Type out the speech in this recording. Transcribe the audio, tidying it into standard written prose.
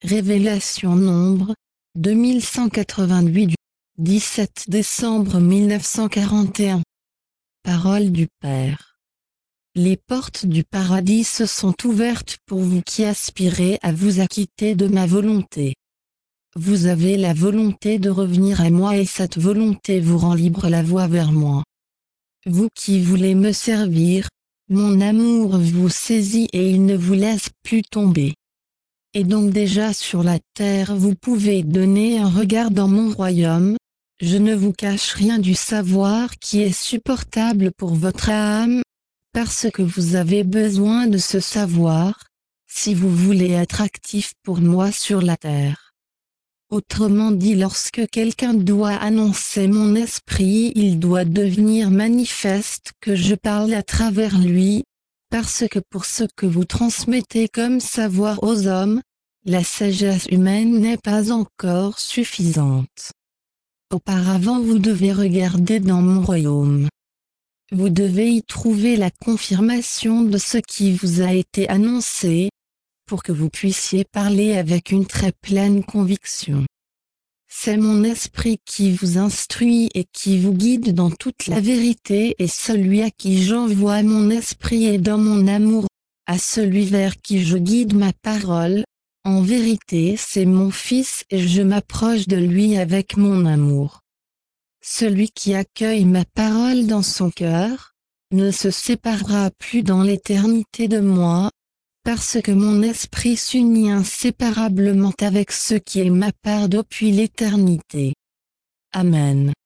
Révélation Nombre, 2188 du 17 décembre 1941. Parole du Père. Les portes du paradis se sont ouvertes pour vous qui aspirez à vous acquitter de ma volonté. Vous avez la volonté de revenir à moi et cette volonté vous rend libre la voie vers moi. Vous qui voulez me servir, mon amour vous saisit et il ne vous laisse plus tomber. Et donc déjà sur la terre vous pouvez donner un regard dans mon royaume, je ne vous cache rien du savoir qui est supportable pour votre âme, parce que vous avez besoin de ce savoir, si vous voulez être actif pour moi sur la terre. Autrement dit, lorsque quelqu'un doit annoncer mon esprit, il doit devenir manifeste que je parle à travers lui, parce que pour ce que vous transmettez comme savoir aux hommes, la sagesse humaine n'est pas encore suffisante. Auparavant vous devez regarder dans mon royaume. Vous devez y trouver la confirmation de ce qui vous a été annoncé, pour que vous puissiez parler avec une très pleine conviction. C'est mon esprit qui vous instruit et qui vous guide dans toute la vérité et celui à qui j'envoie mon esprit est dans mon amour, à celui vers qui je guide ma parole, en vérité c'est mon Fils et je m'approche de lui avec mon amour. Celui qui accueille ma parole dans son cœur, ne se séparera plus dans l'éternité de moi, parce que mon esprit s'unit inséparablement avec ce qui est ma part depuis l'éternité. Amen.